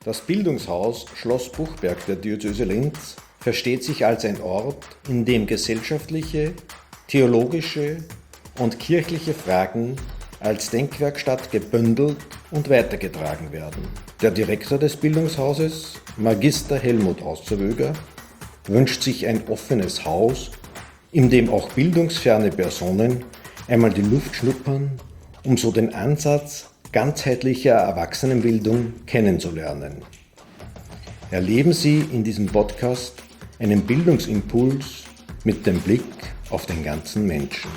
Das Bildungshaus Schloss Buchberg der Diözese Linz versteht sich als ein Ort, in dem gesellschaftliche, theologische und kirchliche Fragen als Denkwerkstatt gebündelt und weitergetragen werden. Der Direktor des Bildungshauses, Magister Helmut Auszerwöger, wünscht sich ein offenes Haus, in dem auch bildungsferne Personen einmal die Luft schnuppern, um so den Ansatz ganzheitlicher Erwachsenenbildung kennenzulernen. Erleben Sie in diesem Podcast einen Bildungsimpuls mit dem Blick auf den ganzen Menschen.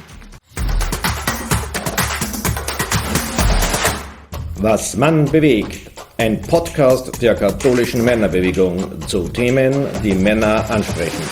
Was Mann bewegt. Ein Podcast der katholischen Männerbewegung zu Themen, die Männer ansprechen.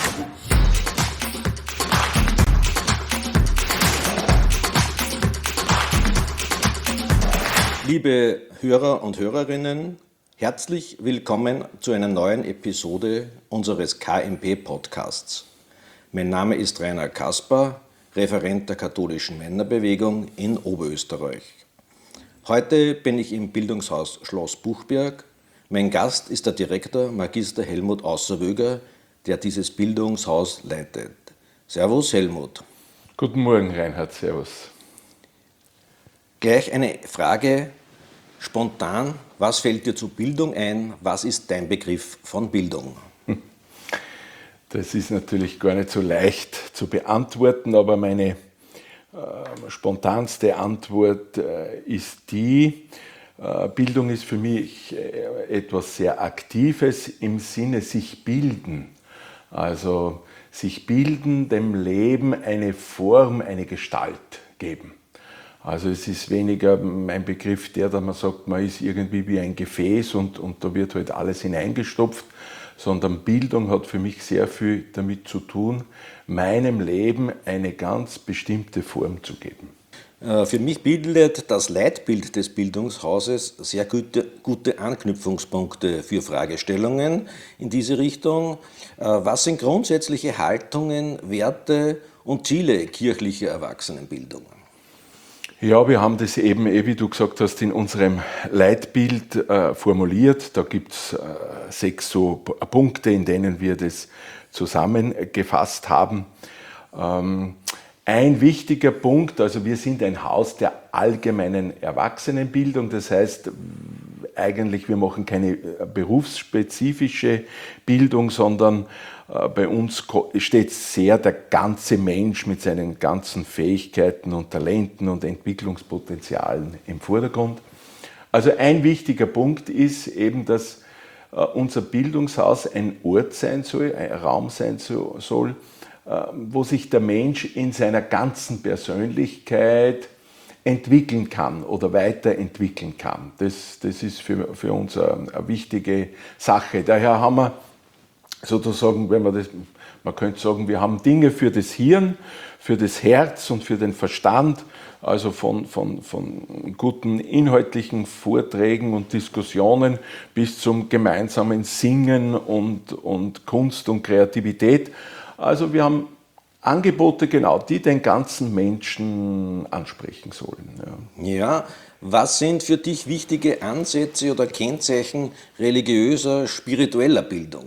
Liebe Hörer und Hörerinnen, herzlich willkommen zu einer neuen Episode unseres KMP-Podcasts. Mein Name ist Rainer Kasper, Referent der katholischen Männerbewegung in Oberösterreich. Heute bin ich im Bildungshaus Schloss Buchberg. Mein Gast ist der Direktor Magister Helmut Außerwöger, der dieses Bildungshaus leitet. Servus Helmut. Guten Morgen Reinhard, servus. Gleich eine Frage, spontan, was fällt dir zu Bildung ein? Was ist dein Begriff von Bildung? Das ist natürlich gar nicht so leicht zu beantworten, aber meine spontanste Antwort ist die, Bildung ist für mich etwas sehr Aktives im Sinne sich bilden. Also sich bilden, dem Leben eine Form, eine Gestalt geben. Also es ist weniger mein Begriff der, dass man sagt, man ist irgendwie wie ein Gefäß und da wird halt alles hineingestopft, sondern Bildung hat für mich sehr viel damit zu tun, meinem Leben eine ganz bestimmte Form zu geben. Für mich bildet das Leitbild des Bildungshauses sehr gute Anknüpfungspunkte für Fragestellungen in diese Richtung. Was sind grundsätzliche Haltungen, Werte und Ziele kirchlicher Erwachsenenbildung? Ja, wir haben das eben, wie du gesagt hast, in unserem Leitbild formuliert. Da gibt es 6 so Punkte, in denen wir das zusammengefasst haben. Ein wichtiger Punkt, also wir sind ein Haus der allgemeinen Erwachsenenbildung, das heißt eigentlich, wir machen keine berufsspezifische Bildung, sondern bei uns steht sehr der ganze Mensch mit seinen ganzen Fähigkeiten und Talenten und Entwicklungspotenzialen im Vordergrund. Also ein wichtiger Punkt ist eben, dass unser Bildungshaus ein Ort sein soll, ein Raum sein soll, wo sich der Mensch in seiner ganzen Persönlichkeit entwickeln kann oder weiterentwickeln kann. Das ist für uns eine wichtige Sache. Daher haben wir sozusagen, man könnte sagen, wir haben Dinge für das Hirn, für das Herz und für den Verstand, also von guten inhaltlichen Vorträgen und Diskussionen bis zum gemeinsamen Singen und Kunst und Kreativität. Also wir haben Angebote, genau, die den ganzen Menschen ansprechen sollen. Ja, was sind für dich wichtige Ansätze oder Kennzeichen religiöser, spiritueller Bildung?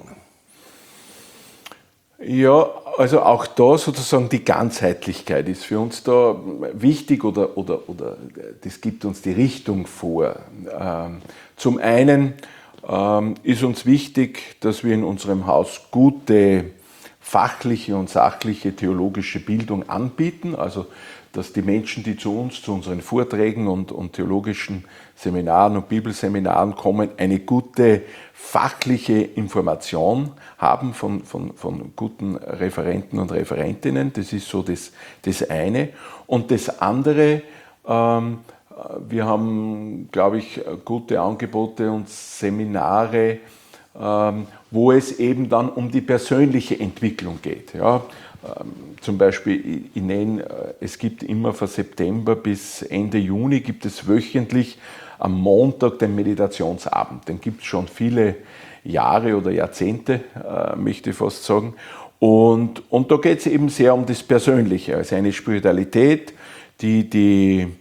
Ja, also auch da sozusagen die Ganzheitlichkeit ist für uns da wichtig oder das gibt uns die Richtung vor. Zum einen ist uns wichtig, dass wir in unserem Haus gute fachliche und sachliche theologische Bildung anbieten, also dass die Menschen, die zu uns, zu unseren Vorträgen und theologischen Seminaren und Bibelseminaren kommen, eine gute fachliche Information haben von guten Referenten und Referentinnen. Das ist so das eine. Und das andere, wir haben, glaube ich, gute Angebote und Seminare, wo es eben dann um die persönliche Entwicklung geht. Ja. Zum Beispiel, es gibt immer von September bis Ende Juni gibt es wöchentlich am Montag den Meditationsabend. Den gibt es schon viele Jahre oder Jahrzehnte, möchte ich fast sagen. Und da geht es eben sehr um das Persönliche, also eine Spiritualität, die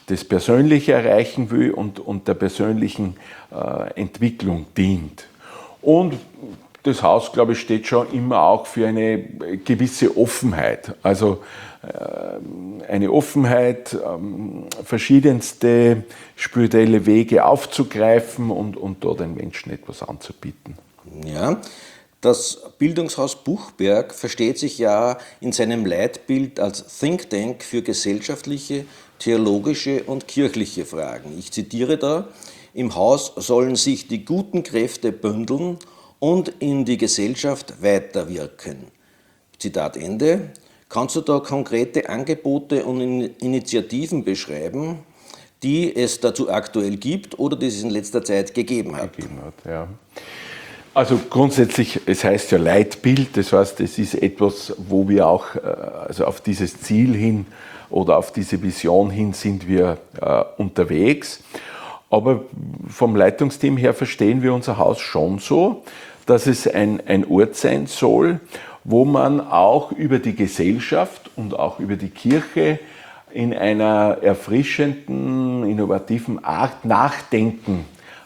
das Persönliche erreichen will und der persönlichen Entwicklung dient. Und das Haus, glaube ich, steht schon immer auch für eine gewisse Offenheit. Also eine Offenheit, verschiedenste spirituelle Wege aufzugreifen und da den Menschen etwas anzubieten. Ja, das Bildungshaus Buchberg versteht sich ja in seinem Leitbild als Think Tank für gesellschaftliche, theologische und kirchliche Fragen. Ich zitiere da: Im Haus sollen sich die guten Kräfte bündeln und in die Gesellschaft weiterwirken. Zitat Ende. Kannst du da konkrete Angebote und Initiativen beschreiben, die es dazu aktuell gibt oder die es in letzter Zeit gegeben hat? Ja. Also grundsätzlich, es heißt ja Leitbild, das heißt, es ist etwas, wo wir auch also auf dieses Ziel hin oder auf diese Vision hin sind wir unterwegs. Aber vom Leitungsteam her verstehen wir unser Haus schon so, dass es ein Ort sein soll, wo man auch über die Gesellschaft und auch über die Kirche in einer erfrischenden, innovativen Art nachdenken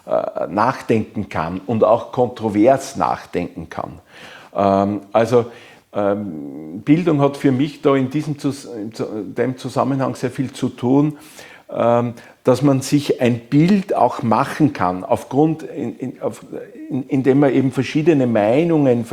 kann und auch kontrovers nachdenken kann. Bildung hat für mich da in dem Zusammenhang sehr viel zu tun, dass man sich ein Bild auch machen kann, indem man eben verschiedene Meinungen,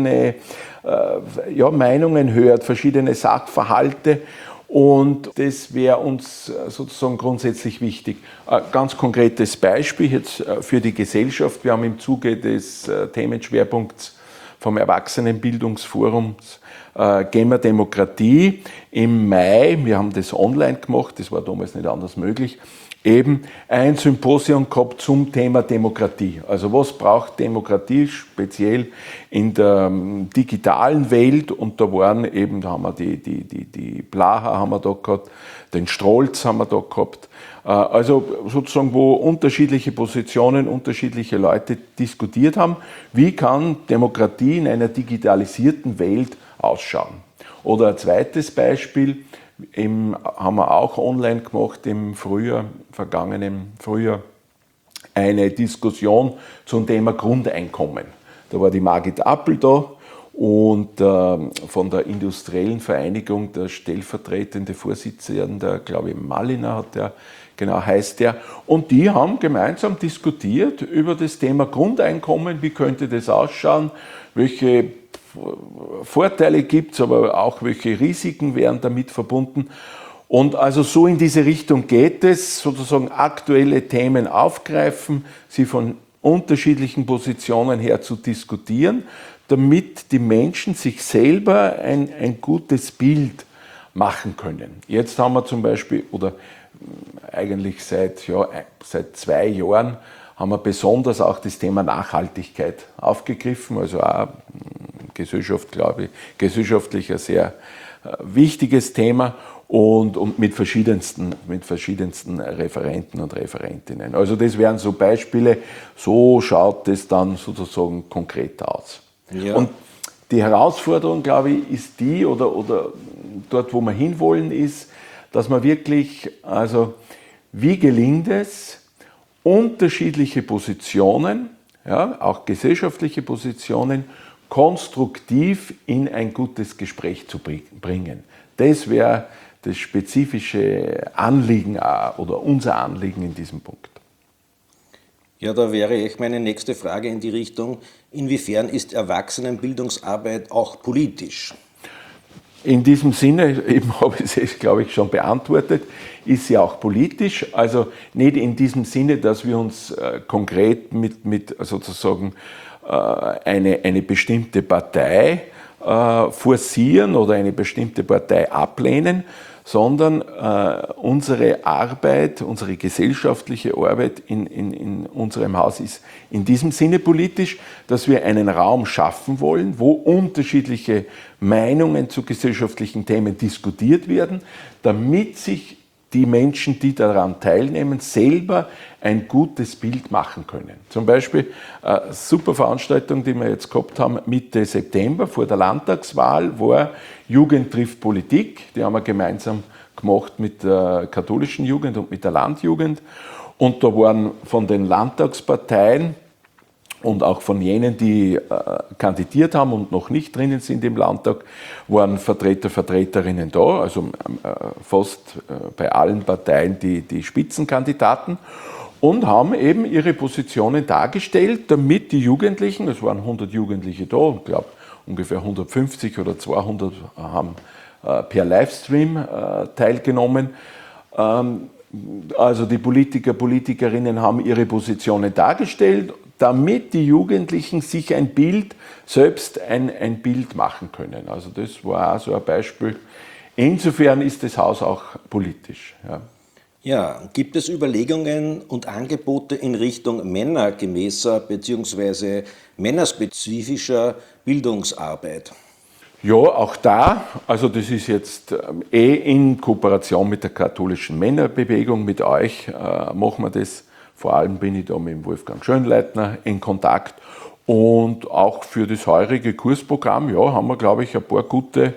Meinungen hört, verschiedene Sachverhalte. Und das wäre uns sozusagen grundsätzlich wichtig. Ein ganz konkretes Beispiel jetzt für die Gesellschaft. Wir haben im Zuge des Themenschwerpunkts vom Erwachsenenbildungsforums Gehen wir Demokratie im Mai, wir haben das online gemacht, das war damals nicht anders möglich, eben ein Symposium gehabt zum Thema Demokratie. Also was braucht Demokratie speziell in der digitalen Welt? Und da waren eben, da haben wir die Blaha haben wir da gehabt, den Strolz haben wir da gehabt. Also sozusagen, wo unterschiedliche Positionen, unterschiedliche Leute diskutiert haben, wie kann Demokratie in einer digitalisierten Welt ausschauen. Oder ein zweites Beispiel, haben wir auch online gemacht im vergangenen Frühjahr, eine Diskussion zum Thema Grundeinkommen. Da war die Margit Appel da und von der Industriellen Vereinigung der stellvertretende Vorsitzende, glaube ich, Maliner heißt der. Und die haben gemeinsam diskutiert über das Thema Grundeinkommen, wie könnte das ausschauen, welche Vorteile gibt es, aber auch welche Risiken wären damit verbunden. Und also so in diese Richtung geht es, sozusagen aktuelle Themen aufgreifen, sie von unterschiedlichen Positionen her zu diskutieren, damit die Menschen sich selber ein gutes Bild machen können. Jetzt haben wir zum Beispiel, oder eigentlich seit 2 Jahren, haben wir besonders auch das Thema Nachhaltigkeit aufgegriffen, also auch gesellschaftlich ein sehr wichtiges Thema und mit verschiedensten Referenten und Referentinnen. Also das wären so Beispiele, so schaut es dann sozusagen konkret aus. Ja. Und die Herausforderung, glaube ich, ist die, oder dort, wo wir hinwollen, ist, dass man wirklich, also wie gelingt es, unterschiedliche Positionen, ja, auch gesellschaftliche Positionen, konstruktiv in ein gutes Gespräch zu bringen. Das wäre das spezifische Anliegen oder unser Anliegen in diesem Punkt. Ja, da wäre meine nächste Frage in die Richtung, inwiefern ist Erwachsenenbildungsarbeit auch politisch? In diesem Sinne, eben habe ich es, glaube ich, schon beantwortet, ist sie auch politisch. Also nicht in diesem Sinne, dass wir uns konkret mit sozusagen eine bestimmte Partei forcieren oder eine bestimmte Partei ablehnen, sondern unsere Arbeit, unsere gesellschaftliche Arbeit in unserem Haus ist in diesem Sinne politisch, dass wir einen Raum schaffen wollen, wo unterschiedliche Meinungen zu gesellschaftlichen Themen diskutiert werden, damit sich die Menschen, die daran teilnehmen, selber ein gutes Bild machen können. Zum Beispiel eine super Veranstaltung, die wir jetzt gehabt haben, Mitte September vor der Landtagswahl, war Jugend trifft Politik. Die haben wir gemeinsam gemacht mit der katholischen Jugend und mit der Landjugend. Und da waren von den Landtagsparteien und auch von jenen, die kandidiert haben und noch nicht drinnen sind im Landtag, waren Vertreter, Vertreterinnen da, also fast bei allen Parteien die Spitzenkandidaten, und haben eben ihre Positionen dargestellt, damit die Jugendlichen, es waren 100 Jugendliche da, ich glaube ungefähr 150 oder 200 haben per Livestream teilgenommen. Also die Politiker, Politikerinnen haben ihre Positionen dargestellt, damit die Jugendlichen sich selbst ein Bild machen können. Also das war auch so ein Beispiel. Insofern ist das Haus auch politisch. Ja. Ja, gibt es Überlegungen und Angebote in Richtung männergemäßer bzw. männerspezifischer Bildungsarbeit? Ja, auch da, also das ist jetzt in Kooperation mit der katholischen Männerbewegung, mit euch machen wir das. Vor allem bin ich da mit dem Wolfgang Schönleitner in Kontakt. Und auch für das heurige Kursprogramm, ja, haben wir, glaube ich, ein paar gute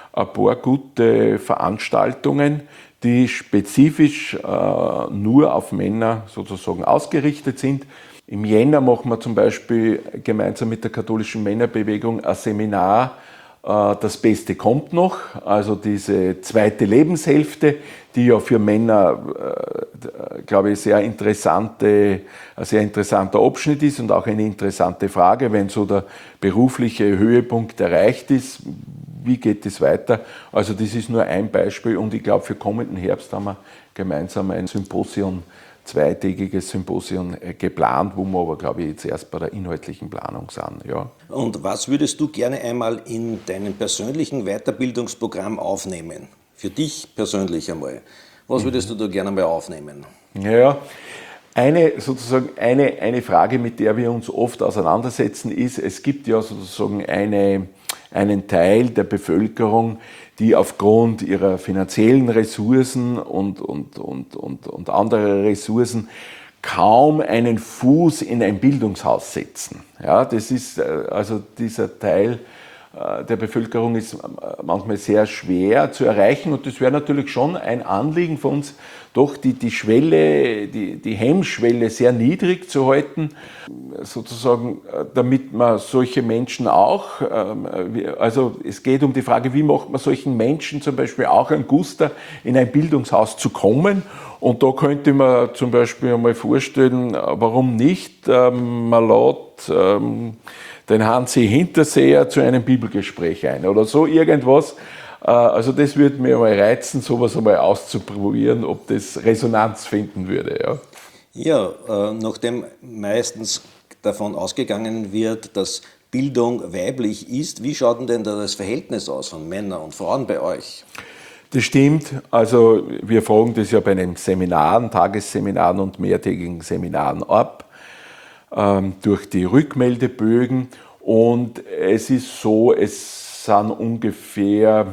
Veranstaltungen, die spezifisch nur auf Männer sozusagen ausgerichtet sind. Im Jänner machen wir zum Beispiel gemeinsam mit der katholischen Männerbewegung ein Seminar, das Beste kommt noch, also diese zweite Lebenshälfte, die ja für Männer, glaube ich, ein sehr interessanter Abschnitt ist und auch eine interessante Frage, wenn so der berufliche Höhepunkt erreicht ist, wie geht es weiter? Also das ist nur ein Beispiel, und ich glaube, für kommenden Herbst haben wir gemeinsam ein zweitägiges Symposium geplant, wo wir aber, glaube ich, jetzt erst bei der inhaltlichen Planung sind. Ja. Und was würdest du gerne einmal in deinem persönlichen Weiterbildungsprogramm aufnehmen? Für dich persönlich einmal. Was würdest du da gerne mal aufnehmen? Ja, eine Frage, mit der wir uns oft auseinandersetzen, ist, es gibt ja sozusagen einen Teil der Bevölkerung, die aufgrund ihrer finanziellen Ressourcen und anderer Ressourcen kaum einen Fuß in ein Bildungshaus setzen. Ja, das ist also dieser Teil der Bevölkerung ist manchmal sehr schwer zu erreichen, und das wäre natürlich schon ein Anliegen von uns, doch die Schwelle, die Hemmschwelle sehr niedrig zu halten, sozusagen, damit man solche Menschen auch, also es geht um die Frage, wie macht man solchen Menschen zum Beispiel auch ein Guster, in ein Bildungshaus zu kommen. Und da könnte man zum Beispiel einmal vorstellen, warum nicht, man lädt den Hansi Hinterseher zu einem Bibelgespräch ein oder so irgendwas. Also das würde mir mal reizen, sowas einmal auszuprobieren, ob das Resonanz finden würde. Ja, nachdem meistens davon ausgegangen wird, dass Bildung weiblich ist, wie schaut denn da das Verhältnis aus von Männern und Frauen bei euch? Das stimmt. Also wir fragen das ja bei den Seminaren, Tagesseminaren und mehrtägigen Seminaren ab, durch die Rückmeldebögen. Und es ist so, es sind ungefähr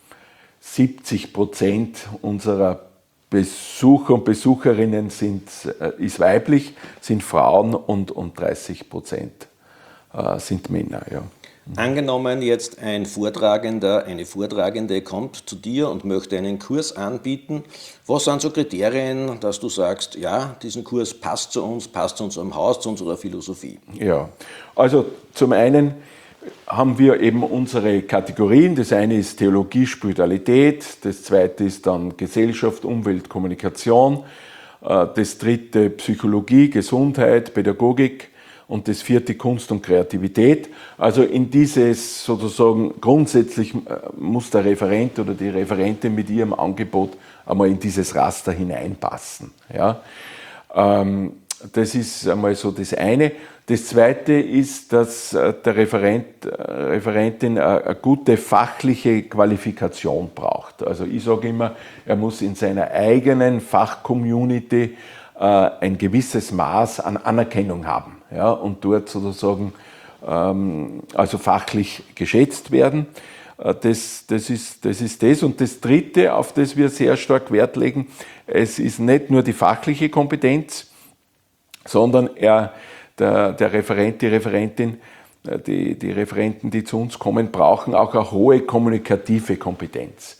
70% unserer Besucher und Besucherinnen ist weiblich, sind Frauen, und 30% sind Männer. Ja. Angenommen jetzt ein Vortragender, eine Vortragende kommt zu dir und möchte einen Kurs anbieten. Was sind so Kriterien, dass du sagst, ja, diesen Kurs passt zu unserem Haus, zu unserer Philosophie? Ja, also zum einen haben wir eben unsere Kategorien. Das eine ist Theologie, Spiritualität, das zweite ist dann Gesellschaft, Umwelt, Kommunikation, das dritte Psychologie, Gesundheit, Pädagogik, und das vierte Kunst und Kreativität. Also in dieses sozusagen grundsätzlich muss der Referent oder die Referentin mit ihrem Angebot einmal in dieses Raster hineinpassen. Ja. Das ist einmal so das eine. Das zweite ist, dass der Referentin eine gute fachliche Qualifikation braucht. Also ich sage immer, er muss in seiner eigenen Fachcommunity ein gewisses Maß an Anerkennung haben, ja, und dort sozusagen also fachlich geschätzt werden. Das ist das. Und das Dritte, auf das wir sehr stark Wert legen, es ist nicht nur die fachliche Kompetenz, sondern der Referent, die Referentin, die Referenten, die zu uns kommen, brauchen auch eine hohe kommunikative Kompetenz.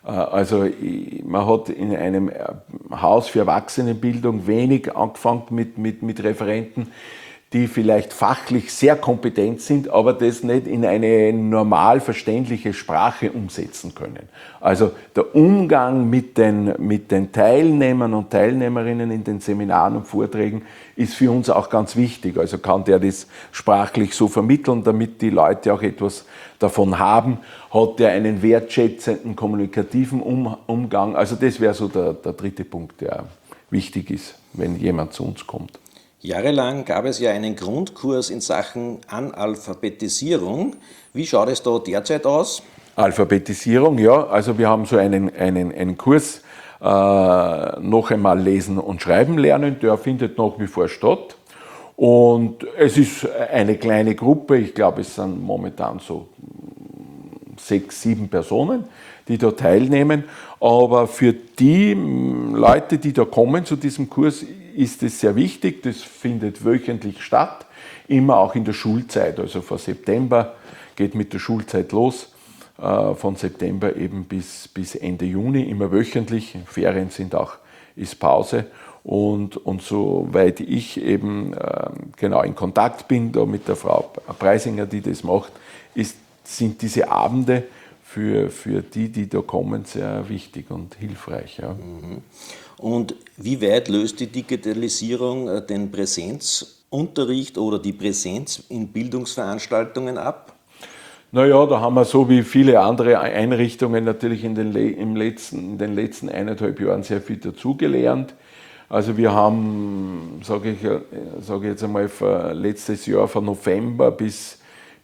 Also man hat in einem Haus für Erwachsenenbildung wenig angefangen mit Referenten, die vielleicht fachlich sehr kompetent sind, aber das nicht in eine normal verständliche Sprache umsetzen können. Also der Umgang mit den Teilnehmern und Teilnehmerinnen in den Seminaren und Vorträgen ist für uns auch ganz wichtig. Also kann der das sprachlich so vermitteln, damit die Leute auch etwas davon haben, hat der einen wertschätzenden, kommunikativen Umgang. Also das wäre so der dritte Punkt, der wichtig ist, wenn jemand zu uns kommt. Jahrelang gab es ja einen Grundkurs in Sachen Analphabetisierung. Wie schaut es da derzeit aus? Alphabetisierung, ja. Also wir haben so einen Kurs, noch einmal lesen und schreiben lernen, der findet nach wie vor statt. Und es ist eine kleine Gruppe, ich glaube es sind momentan so 6, 7 Personen, die da teilnehmen. Aber für die Leute, die da kommen zu diesem Kurs, ist es sehr wichtig. Das findet wöchentlich statt, immer auch in der Schulzeit. Also vor September geht mit der Schulzeit los, von September eben bis Ende Juni, immer wöchentlich. Ferien ist Pause. Und soweit ich eben genau in Kontakt bin da mit der Frau Preisinger, die das macht, sind diese Abende für die da kommen, sehr wichtig und hilfreich. Ja. Und wie weit löst die Digitalisierung den Präsenzunterricht oder die Präsenz in Bildungsveranstaltungen ab? Naja, da haben wir so wie viele andere Einrichtungen natürlich in den letzten 1,5 Jahren sehr viel dazugelernt. Also wir haben, sage ich jetzt einmal, letztes Jahr von November bis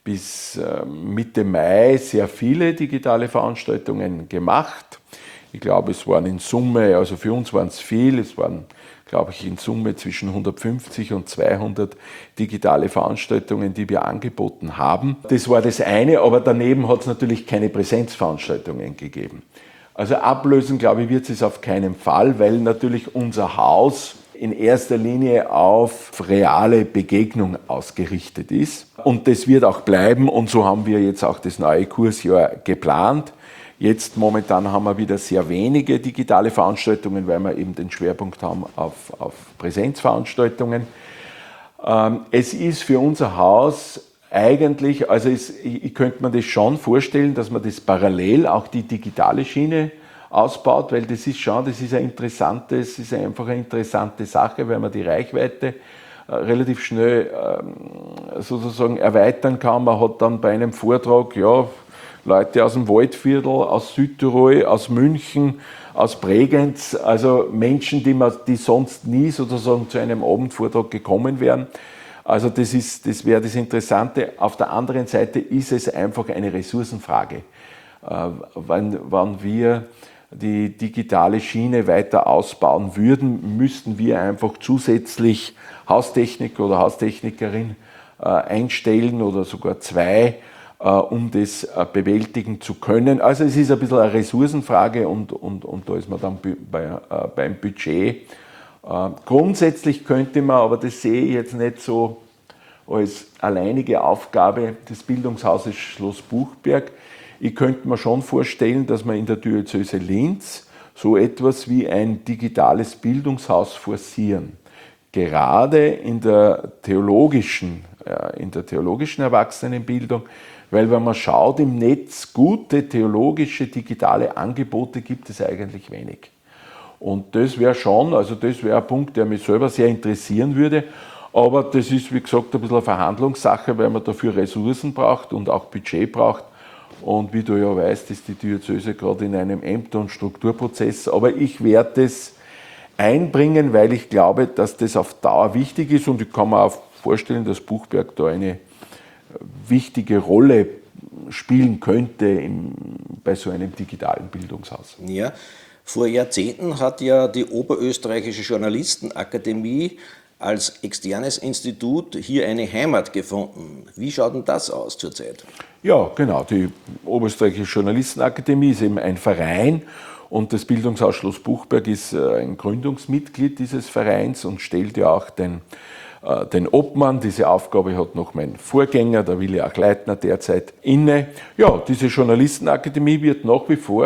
Mitte Mai sehr viele digitale Veranstaltungen gemacht. Ich glaube, es waren in Summe, also für uns waren es viel, es waren, glaube ich, in Summe zwischen 150 und 200 digitale Veranstaltungen, die wir angeboten haben. Das war das eine, aber daneben hat es natürlich keine Präsenzveranstaltungen gegeben. Also ablösen, glaube ich, wird es auf keinen Fall, weil natürlich unser Haus in erster Linie auf reale Begegnung ausgerichtet ist. Und das wird auch bleiben und so haben wir jetzt auch das neue Kursjahr geplant. Jetzt momentan haben wir wieder sehr wenige digitale Veranstaltungen, weil wir eben den Schwerpunkt haben auf Präsenzveranstaltungen. Es ist für unser Haus eigentlich, also ich könnte mir das schon vorstellen, dass man das parallel auch die digitale Schiene ausbaut, weil das ist einfach eine interessante Sache, weil man die Reichweite relativ schnell sozusagen erweitern kann. Man hat dann bei einem Vortrag Leute aus dem Waldviertel, aus Südtirol, aus München, aus Bregenz, also Menschen, die sonst nie sozusagen zu einem Abendvortrag gekommen wären. Also das wäre das Interessante. Auf der anderen Seite ist es einfach eine Ressourcenfrage. Wenn wir die digitale Schiene weiter ausbauen würden, müssten wir einfach zusätzlich Haustechniker oder Haustechnikerin einstellen oder sogar 2, um das bewältigen zu können. Also es ist ein bisschen eine Ressourcenfrage und da ist man dann beim Budget. Grundsätzlich könnte man, aber das sehe ich jetzt nicht so als alleinige Aufgabe des Bildungshauses Schloss Buchberg. Ich könnte mir schon vorstellen, dass wir in der Diözese Linz so etwas wie ein digitales Bildungshaus forcieren. Gerade in der theologischen Erwachsenenbildung, weil wenn man schaut, im Netz gute theologische digitale Angebote gibt es eigentlich wenig. Und das wäre ein Punkt, der mich selber sehr interessieren würde. Aber das ist, wie gesagt, ein bisschen eine Verhandlungssache, weil man dafür Ressourcen braucht und auch Budget braucht. Und wie du ja weißt, ist die Diözese gerade in einem Ämter- und Strukturprozess. Aber ich werde das einbringen, weil ich glaube, dass das auf Dauer wichtig ist. Und ich kann mir auch vorstellen, dass Buchberg da eine wichtige Rolle spielen könnte bei so einem digitalen Bildungshaus. Ja, vor Jahrzehnten hat ja die Oberösterreichische Journalistenakademie als externes Institut hier eine Heimat gefunden. Wie schaut denn das aus zurzeit? Ja, genau. Die Oberösterreichische Journalistenakademie ist eben ein Verein und das Bildungshaus Schloss Buchberg ist ein Gründungsmitglied dieses Vereins und stellt ja auch den Obmann. Diese Aufgabe hat noch mein Vorgänger, der Willi Achleitner, derzeit inne. Ja, diese Journalistenakademie wird nach wie vor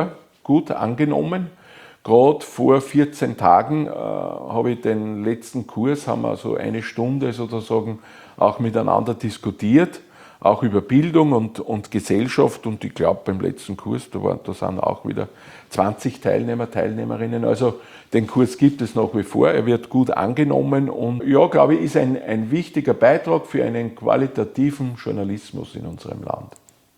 gut angenommen. Gerade vor 14 Tagen habe ich den letzten Kurs, haben wir so eine Stunde sozusagen auch miteinander diskutiert, auch über Bildung und Gesellschaft. Und ich glaube, beim letzten Kurs, da sind auch wieder 20 Teilnehmer, Teilnehmerinnen. Also den Kurs gibt es nach wie vor, er wird gut angenommen und ja, glaube ich, ist ein wichtiger Beitrag für einen qualitativen Journalismus in unserem Land.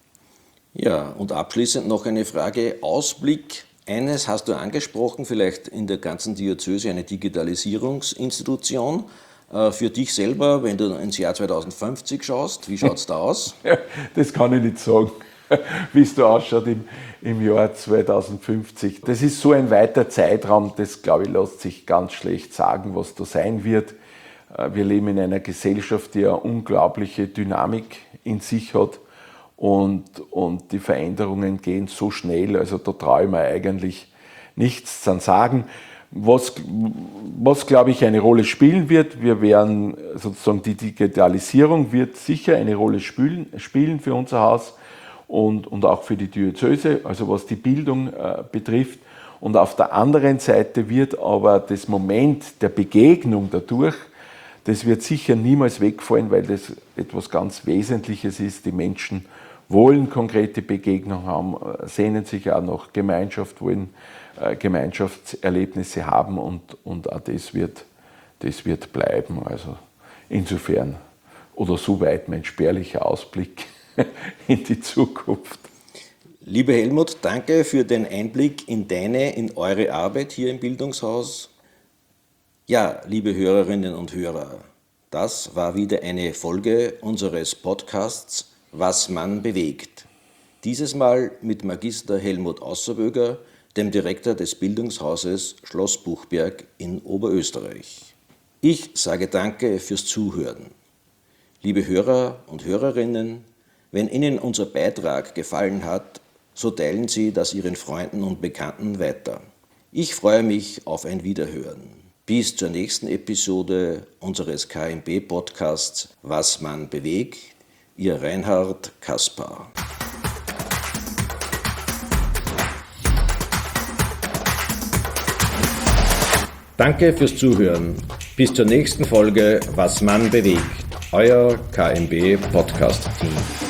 Ja, und abschließend noch eine Frage, Ausblick. Eines hast du angesprochen, vielleicht in der ganzen Diözese eine Digitalisierungsinstitution. Für dich selber, wenn du ins Jahr 2050 schaust, wie schaut es da aus? Ja, das kann ich nicht sagen, wie es da ausschaut im Jahr 2050. Das ist so ein weiter Zeitraum, das glaube ich lässt sich ganz schlecht sagen, was da sein wird. Wir leben in einer Gesellschaft, die eine unglaubliche Dynamik in sich hat. Und die Veränderungen gehen so schnell, also da traue ich mir eigentlich nichts zu sagen. Was glaube ich, eine Rolle spielen wird, wir werden sozusagen die Digitalisierung wird sicher eine Rolle spielen für unser Haus und auch für die Diözese, also was die Bildung betrifft. Und auf der anderen Seite wird aber das Moment der Begegnung dadurch, das wird sicher niemals wegfallen, weil das etwas ganz Wesentliches ist. Die Menschen wollen konkrete Begegnungen haben, sehnen sich auch nach Gemeinschaft, wollen Gemeinschaftserlebnisse haben und auch das wird bleiben. Also insofern oder soweit mein spärlicher Ausblick in die Zukunft. Lieber Helmut, danke für den Einblick in eure Arbeit hier im Bildungshaus. Ja, liebe Hörerinnen und Hörer, das war wieder eine Folge unseres Podcasts Was man bewegt. Dieses Mal mit Magister Helmut Ausserwöger, dem Direktor des Bildungshauses Schloss Buchberg in Oberösterreich. Ich sage danke fürs Zuhören. Liebe Hörer und Hörerinnen, wenn Ihnen unser Beitrag gefallen hat, so teilen Sie das Ihren Freunden und Bekannten weiter. Ich freue mich auf ein Wiederhören. Bis zur nächsten Episode unseres KMB-Podcasts Was man bewegt. Ihr Reinhard Kaspar. Danke fürs Zuhören. Bis zur nächsten Folge Was man bewegt. Euer KMB Podcast Team.